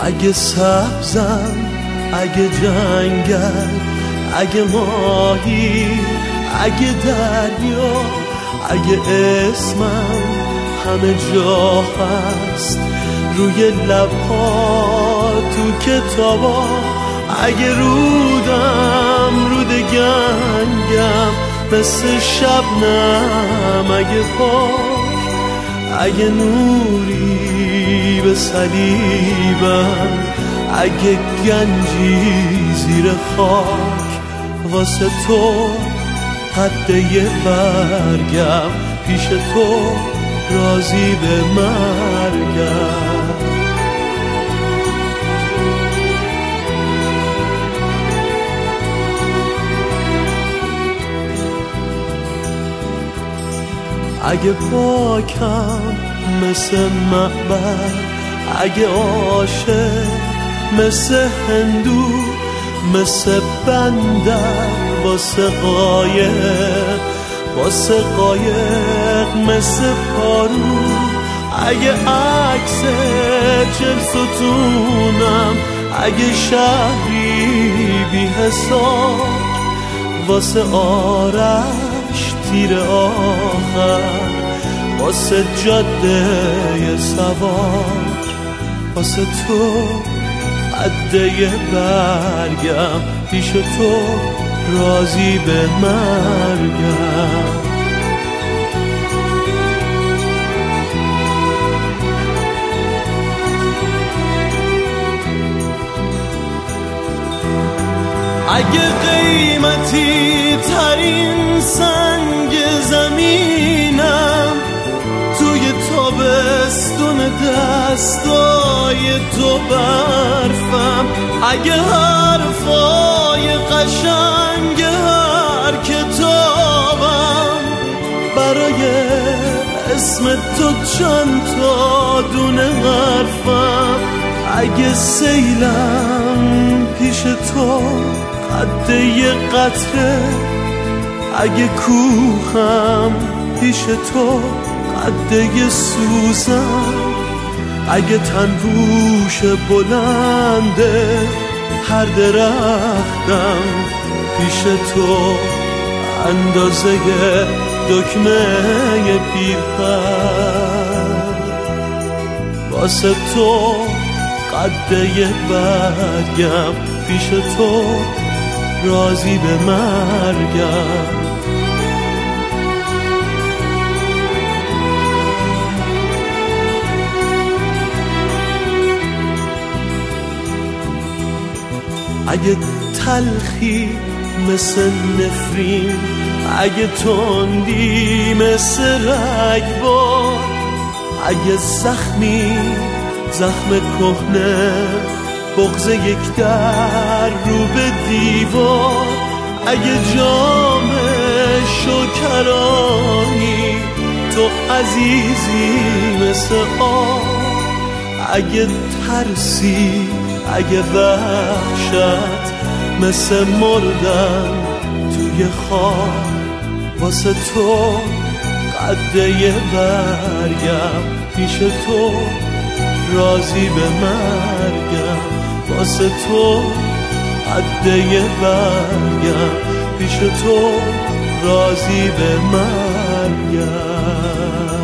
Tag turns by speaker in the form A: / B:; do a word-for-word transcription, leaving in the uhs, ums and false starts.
A: اگه سبزم، اگه جنگل، اگه ماهی، اگه دریا، اگه اسمم همه جا هست روی لبها تو کتابا، اگه رودم رود گنگم مثل شبنم، اگه پاک، اگه نوری به صلیبم، اگه گنجی زیر خاک، واسه تو قد یه برگم، پیش تو راضی به مرگم. اگه پاکم مثل معبد، اگه عاشق مثل هندو، مثل بندر واسه قایق، واسه قایق مثل پارو، اگه عکس چل ستونم، اگه شهری بی حساب، واسه آرش تیر آخر، واسه جاده سوار، واسه تو عده برگم، پیش تو راضی به مرگم. اگه قیمتی ترین سنگ زمینم، توی تابستون دستای تو برفم، اگه حرفای قشنگ هر کتابم برای اسم تو چند تا دونه حرفم، اگه سیلم پیش تو قد یه قطره، اگه کوهم پیش تو قد یه سوزن، اگه تنبوش بلنده هر درختم پیش تو اندازه دکمه پیرهن، واسه تو قد یه برگم، پیش تو راضی به مرگم. اگه تلخی مثل نفرین، اگه تندی مثل رگبار، اگه زخمی زخم کهنه بغض یک در رو به دیوار، اگه جام شکرانی تو عزیزی مثل آب، اگه ترسی اگه وحشت مثل مردن توی خاک، واسه تو قد یه برگم، پیش تو راضی به مرگم، واسه تو قد یه برگم، پیش تو راضی به مرگم.